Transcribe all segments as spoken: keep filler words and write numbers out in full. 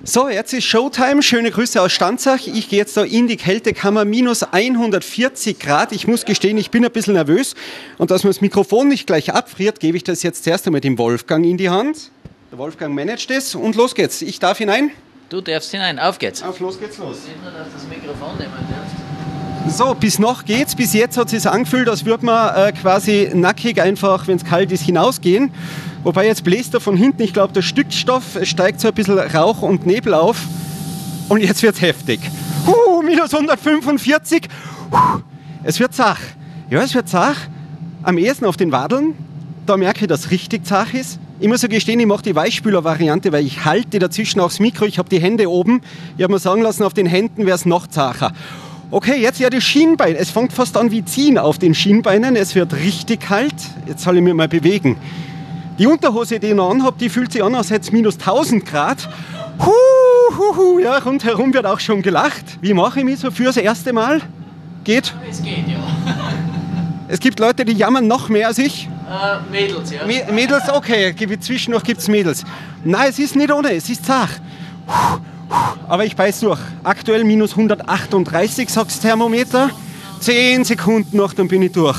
So, jetzt ist Showtime. Schöne Grüße aus Stanzach. Ich gehe jetzt da in die Kältekammer, minus hundertvierzig Grad. Ich muss gestehen, ich bin ein bisschen nervös. Und dass mir das Mikrofon nicht gleich abfriert, gebe ich das jetzt zuerst einmal dem Wolfgang in die Hand. Der Wolfgang managt es und los geht's. Ich darf hinein. Du darfst hinein. Auf geht's. Auf, los geht's los. Ich nur, dass das Mikrofon nehmen darfst. So, bis noch geht's. Bis jetzt hat es sich angefühlt, als würde man äh, quasi nackig einfach, wenn es kalt ist, hinausgehen. Wobei jetzt bläst er von hinten, ich glaube, der Stückstoff, es steigt so ein bisschen Rauch und Nebel auf. Und jetzt wird's heftig. Huh, minus hundertfünfundvierzig. Huh, es wird zach. Ja, es wird zach. Am ehesten auf den Wadeln. Da merke ich, dass es richtig zach ist. Ich muss ja gestehen, ich mache die Weichspüler-Variante, weil ich halte dazwischen aufs Mikro. Ich habe die Hände oben. Ich habe mir sagen lassen, auf den Händen wäre es noch zacher. Okay, jetzt ja das Schienbein. Es fängt fast an wie Ziehen auf den Schienbeinen. Es wird richtig kalt. Jetzt soll ich mich mal bewegen. Die Unterhose, die ich noch anhabe, die fühlt sich an, als hätte es minus tausend Grad. Huh, huh, huh. Ja, rundherum wird auch schon gelacht. Wie mache ich mich so fürs erste Mal? Geht? Es geht, ja. Es gibt Leute, die jammern noch mehr als ich. Äh, Mädels, ja. Mä- Mädels, okay, zwischendurch gibt es Mädels. Nein, es ist nicht ohne, es ist zart. Aber ich beiß durch. Aktuell minus hundertachtunddreißig, sagt das Thermometer. Zehn Sekunden noch, dann bin ich durch.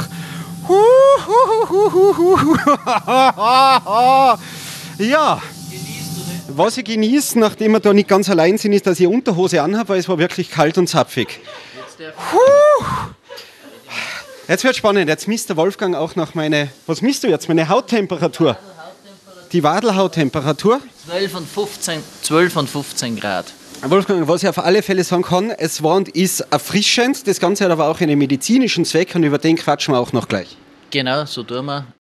Ja, was ich genieße, nachdem wir da nicht ganz allein sind, ist, dass ich Unterhose anhabe, weil es war wirklich kalt und zapfig. Jetzt wird spannend. Jetzt misst der Wolfgang auch noch meine, was misst du jetzt? Meine Hauttemperatur. Die Wadelhauttemperatur. zwölf und fünfzehn, zwölf und fünfzehn Grad. Wolfgang, was ich auf alle Fälle sagen kann, es war und ist erfrischend. Das Ganze hat aber auch einen medizinischen Zweck und über den quatschen wir auch noch gleich. Genau, so tun wir.